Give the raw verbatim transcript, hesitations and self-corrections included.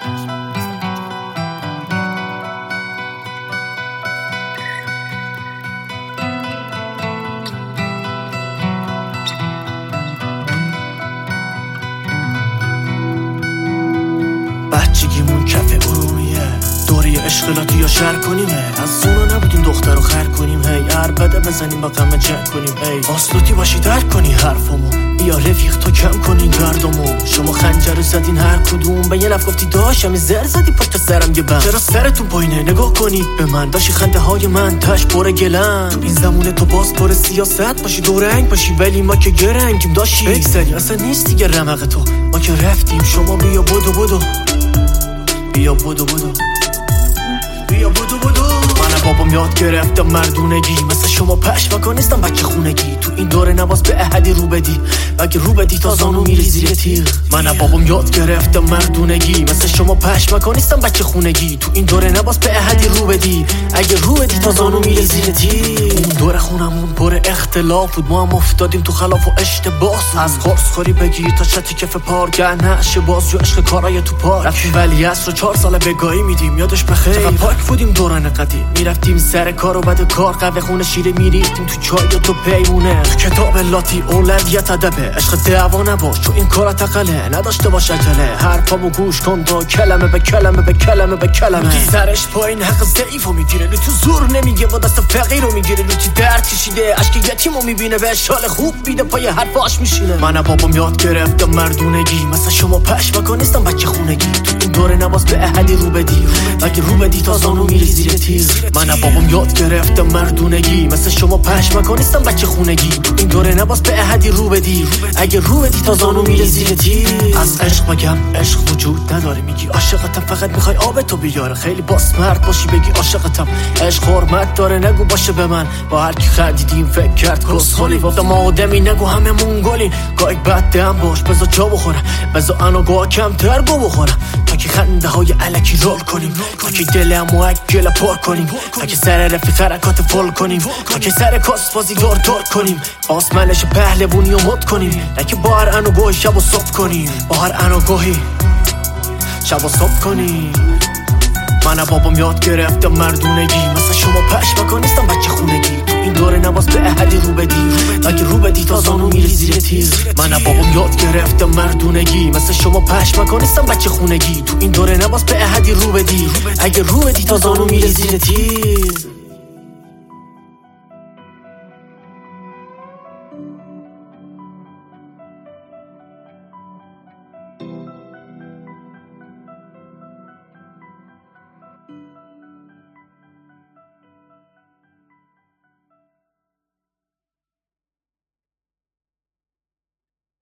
بچگیمون کف ارومیه دوره اشغالاتی یا شهر کنیمه، از زونا نبودیم دختر رو خر کنیم، هی عربده بزنیم با غم جنگ کنیم، ای آسلوتی باشی درک کنی حرفمو، بیا رفیق تو کم کنی گردمو، شما خنجر زدین هر کدوم، به یه لف گفتی داشتم زر زدی پشت سرم یه بند، چرا سرتون پایینه نگاه کنید به من، داشتی خنده های من تش پر گلن، تو این زمونه تو باز پر سیاست باشی دورنگ باشی، ولی ما که گرنگیم داشتی بگذری اصلا نیست دیگه رمق تو، ما که رفتیم شما بیا بدو بدو بیا بدو بدو بیا بدو بدو. من بابام یاد گرفتم مردونگی، مثل شما پشمکا نیستم بچه خونگی، تو این دوره نباز به احدی رو بدی، بگه رو بدی تا زانو میری زیر تیغ. من بابام یاد گرفتم مردونگی، مثل شما پشمکا نیستم بچه خونگی، تو این دوره نباز به احدی رو بدی، اگه رو بدی تا زانو میری زیر تیغ. اون دوره خونمون پر اختلاف بود، ما هم افتادیم تو خلاف و اشتباه، از خورس خوری بگیر تا چتی کف پارک، نشه باز جو عشق کارای تو پارک، رفتیم ولی عصر چهار ساله بگاهی میدیم یادش بخیر، چقدر پاک بودیم دوران قدیم، میرفتیم سر کار و بعد کار قهوه خونه شیره میریختیم تو چای و تو پیمونه، کتاب لاتی اولویت ادبه، عشق دعوا نباش چون این کارا تقله، نداشته باش عجله، حرفامو گوش کن تا کلمه به کلمه به کلمه به کلمه، سرش پایین حق ضعیفو میگیره، تو زور نمیگه و دست فقیرو میگیره، تو درد کشیده اشک یتیمو میبینه، به حال خوب میده پای حرفاش میشینه. من بابام یاد گرفتم مردونگی، مثل شما پشمکا نیستم بچه خونگی، تو این دوره نباز به احدی رو بدی، اگه رو بدی تا زانو میری زیر تیغ. من بابام یاد گرفتم مردونگی، مثل شما پشمکا نیستم بچه خونگی، تو این دوره نباز به احدی رو بدی، اگه رو بدی تا زانو میری زیر تیغ. از عشق بگم عشق وجود نداره، میگی عاشقتم فقط میخوای آب تو بیاره، خیلی باس مرد باشی بگی عاشقتم، عشق حرمت داره نگو باشه به من، با هر کی خندیدیم فکر کرد کسخلی، گفتم آدمی نگو همه مونگولین، گاهی بد دم باش بذار جا بخورم، بذار انا گاه کمتر گو بخورم، تا که خنده های الکی رول کنیم، تا که دلمو اگل پر کنیم، تا که سر رفیق حرکات فل کنیم، تا که سر کاس بازی دار دار کنیم، آسمنش پهلوونی و مد کنیم، نه که با هر انا گاهی شب و صبح کنیم، با هر انا گاهی شب و صبح کنیم. من بابام یاد گرفتم مردونگی، مثل شما پشمکا نیستم بچه خونگی، تو این دوره نباز به احدی رو بدی، اگه رو بدی تا زانو میری زیر تیغ. من بابام یاد گرفتم مردونگی، مثل شما پشمکا نیستم بچه خونگی، تو این دوره نباز به احدی رو بدی، اگه رو بدی تا زانو میری زیر تیغ.